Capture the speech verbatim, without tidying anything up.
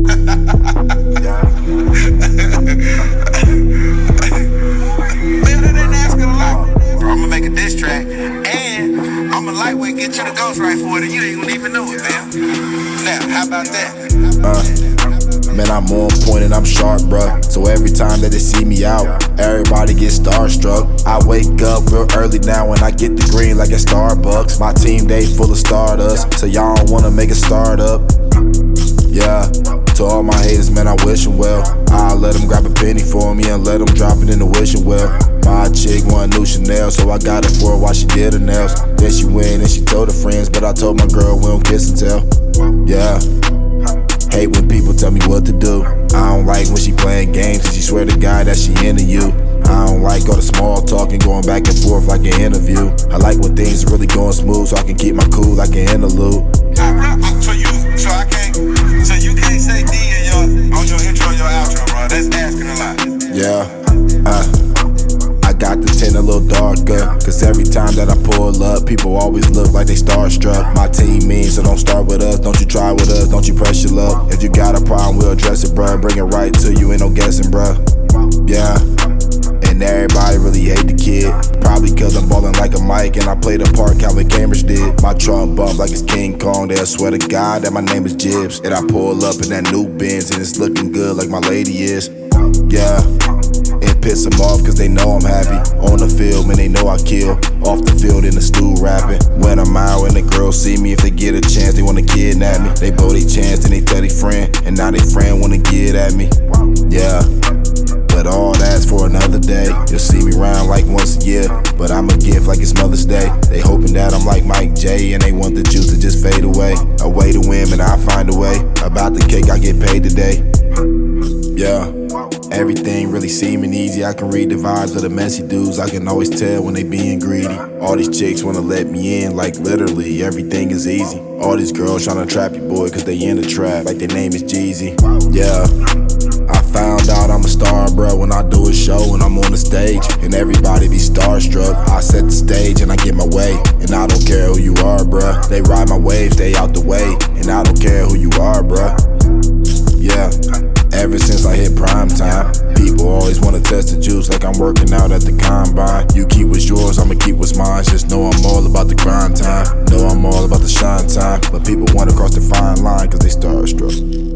I'ma make a diss track, and I'ma lightweight get you the ghostwrite for it, and you ain't gonna even know it, man. Now, how about that? Uh, man, I'm on point and I'm sharp, bruh. So every time that they see me out, everybody gets starstruck. I wake up real early now and I get the green like at Starbucks. My team day full of stardust, so y'all don't wanna make a startup. Yeah, to all my haters, man, I wish them well. I'll let them grab a penny for me and let them drop it in the wishing well. My chick want new Chanel, so I got it for her while she did her nails. Then she went and she told her friends, but I told my girl we don't kiss and tell. Yeah, hate when people tell me what to do. I don't like when she playing games and she swear to God that she into you. I don't like all the small talking going back and forth like an interview. I like when things are really going smooth so I can keep my cool like an interlude. So you, so I can't, so you can't say D in your, on your intro, your outro, bro. That's asking a lot. Yeah, uh, I got the tint a little darker, cause every time that I pull up, people always look like they starstruck. My team mean, so don't start with us, don't you try with us, don't you press your luck. If you got a problem, we'll address it, bruh. Bring it right to you, ain't no guessing, bruh. Yeah, and everybody really hate the kid, probably cause I'm ballin' like a Mike and I play the part Calvin Cambridge did. My trunk bump like it's King Kong, they'll swear to God that my name is Jibs. And I pull up in that new Benz and it's looking good like my lady is. Yeah, it piss them off cause they know I'm happy. On the field, man, they know I kill. Off the field in the stool rapping. When I'm out and the girls see me, if they get a chance, they wanna kidnap me. They blow their chance and they tell their friend, and now they friend wanna get at me. Yeah, but all that's for another day. You'll see me round like once a year, but I'm a gift like it's Mother's Day. They hoping that I'm like Mike J and they want the juice to just fade away. A way to win, and I find a way. About the cake, I get paid today. Yeah, everything really seeming easy. I can read the vibes of the messy dudes. I can always tell when they being greedy. All these chicks wanna let me in, like literally everything is easy. All these girls tryna trap you, boy, cause they in the trap, like their name is Jeezy. Yeah, I found out I'm a star, bro, when I do a show and I'm on the stage, and everybody be starstruck. I set the stage and I get my way, and I don't care who you are, bruh. They ride my wave, stay out the way, and I don't care who you are, bruh. Yeah, ever since I hit prime time, people always wanna test the juice like I'm working out at the combine. You keep what's yours, I'ma keep what's mine. Just know I'm all about the grind time, know I'm all about the shine time. But people wanna cross the fine line cause they starstruck.